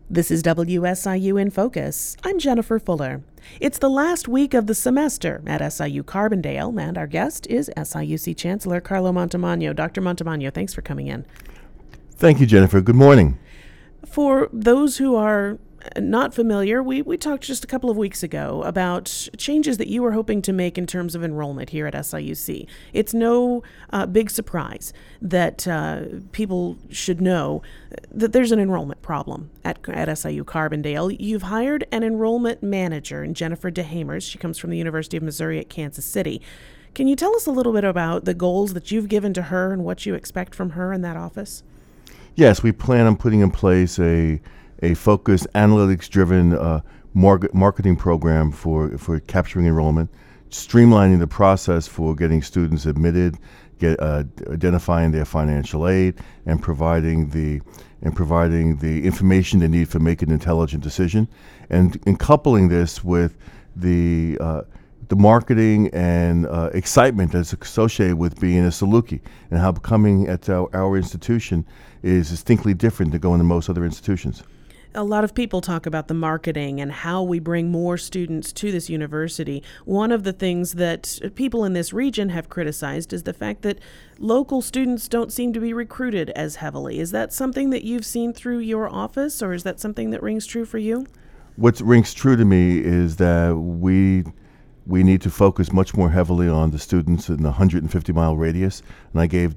This is WSIU in Focus. I'm Jennifer Fuller. It's the last week of the semester at SIU Carbondale, and our guest is SIUC Chancellor Carlo Montemagno. Dr. Montemagno, thanks for coming in. Thank you, Jennifer. Good morning. For those who are not familiar, we talked just a couple of weeks ago about changes that you were hoping to make in terms of enrollment here at SIUC. It's no big surprise that people should know that there's an enrollment problem at SIU Carbondale. You've hired an enrollment manager in Jennifer DeHamers. She comes from the University of Missouri at Kansas City. Can you tell us a little bit about the goals that you've given to her and what you expect from her in that office? Yes, we plan on putting in place a focused, analytics-driven marketing program for capturing enrollment, streamlining the process for getting students admitted, identifying their financial aid, and providing the information they need for making an intelligent decision, and coupling this with the marketing and excitement that's associated with being a Saluki, and how coming at our institution is distinctly different than going to most other institutions. A lot of people talk about the marketing and how we bring more students to this university. One of the things that people in this region have criticized is the fact that local students don't seem to be recruited as heavily. Is that something that you've seen through your office, or is that something that rings true for you? What rings true to me is that we need to focus much more heavily on the students in the 150-mile radius, and I gave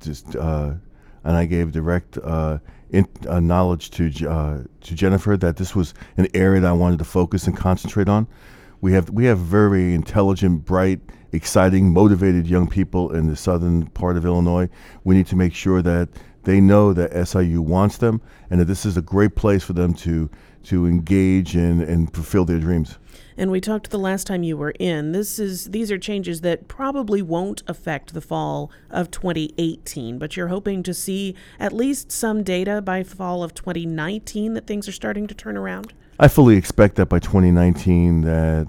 direct knowledge to Jennifer that this was an area that I wanted to focus and concentrate on. We have very intelligent, bright, exciting, motivated young people in the southern part of Illinois. We need to make sure that they know that SIU wants them and that this is a great place for them to engage and fulfill their dreams. And we talked the last time you were in. These are changes that probably won't affect the fall of 2018, but you're hoping to see at least some data by fall of 2019 that things are starting to turn around? I fully expect that by 2019 that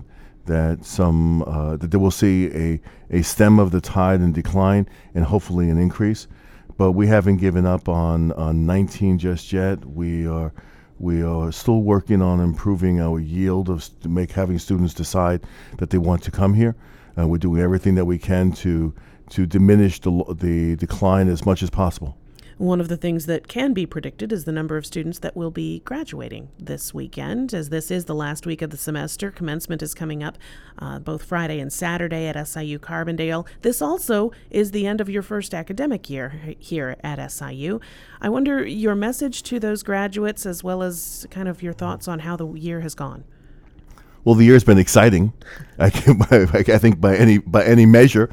they will see a stem of the tide and decline and hopefully an increase. But we haven't given up on 19 just yet. We are still working on improving our yield having students decide that they want to come here. We're doing everything that we can to diminish the decline as much as possible. One of the things that can be predicted is the number of students that will be graduating this weekend, as this is the last week of the semester. Commencement is coming up both Friday and Saturday at SIU Carbondale. This also is the end of your first academic year here at SIU. I wonder your message to those graduates, as well as kind of your thoughts on how the year has gone. Well, the year's been exciting. I think by any measure,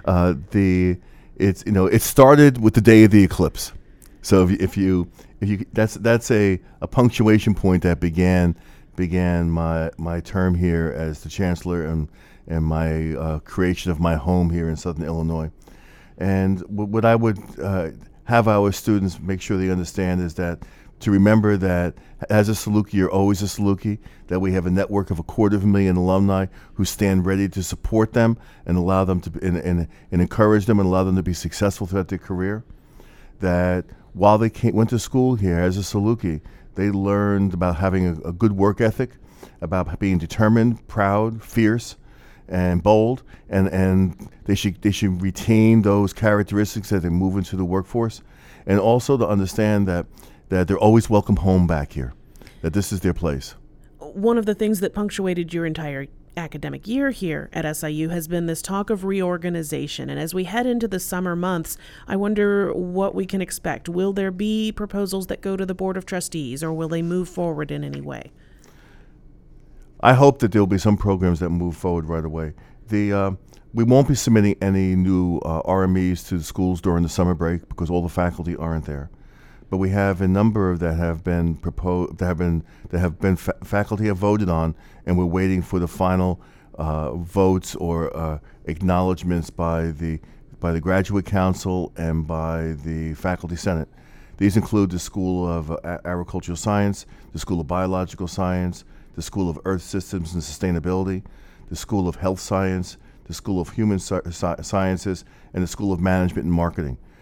it started with the day of the eclipse. So if you that's a punctuation point that began my term here as the chancellor and my creation of my home here in Southern Illinois. And what I would have our students make sure they understand is that to remember that as a Saluki, you're always a Saluki, that we have a network of 250,000 alumni who stand ready to support them and allow them to and encourage them and allow them to be successful throughout their career. That while they went to school here as a Saluki, they learned about having a good work ethic, about being determined, proud, fierce, and bold, and they should retain those characteristics as they move into the workforce, and also to understand that they're always welcome home back here, that this is their place. One of the things that punctuated your entire academic year here at SIU has been this talk of reorganization. And as we head into the summer months, I wonder what we can expect. Will there be proposals that go to the Board of Trustees, or will they move forward in any way? I hope that there will be some programs that move forward right away. We won't be submitting any new RMEs to the schools during the summer break because all the faculty aren't there. But we have a number that have been proposed, faculty have voted on, and we're waiting for the final votes or acknowledgments by the Graduate Council and by the Faculty Senate. These include the School of Agricultural Science, the School of Biological Science, the School of Earth Systems and Sustainability, the School of Health Science, the School of Human Sciences, and the School of Management and Marketing.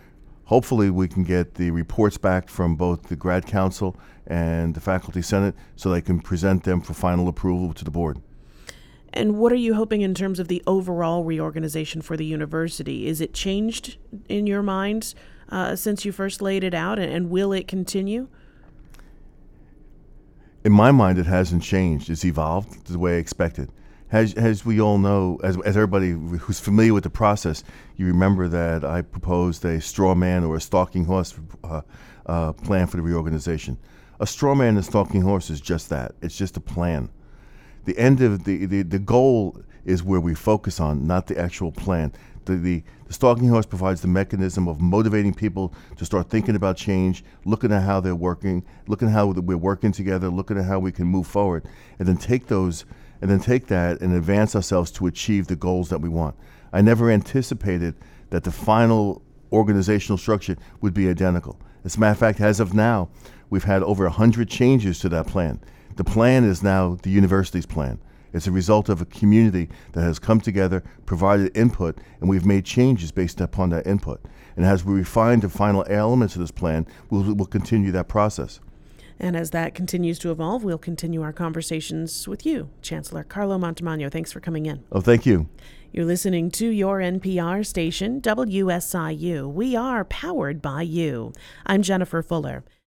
hopefully we can get the reports back from both the grad council and the faculty senate so they can present them for final approval to the board. And what are you hoping in terms of the overall reorganization for the university? Is it changed in your mind since you first laid it out, and will it continue? In my mind, it hasn't changed. It's evolved the way I expected. As we all know, as everybody who's familiar with the process, you remember that I proposed a straw man or a stalking horse plan for the reorganization. A straw man and stalking horse is just that. It's just a plan. The end of the goal is where we focus on, not the actual plan. The stalking horse provides the mechanism of motivating people to start thinking about change, looking at how they're working, looking at how we're working together, looking at how we can move forward, and then take that and advance ourselves to achieve the goals that we want. I never anticipated that the final organizational structure would be identical. As a matter of fact, as of now, we've had over 100 changes to that plan. The plan is now the university's plan. It's a result of a community that has come together, provided input, and we've made changes based upon that input. And as we refine the final elements of this plan, we'll continue that process. And as that continues to evolve, we'll continue our conversations with you, Chancellor Carlo Montemagno. Thanks for coming in. Oh, thank you. You're listening to your NPR station, WSIU. We are powered by you. I'm Jennifer Fuller.